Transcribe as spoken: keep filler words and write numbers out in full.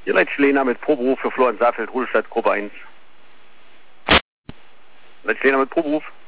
Hier Leitsch Lena mit Proberuf für Florian Saarfeld, Rudelstadt, Gruppe eins. Leitsch Lena mit Proberuf.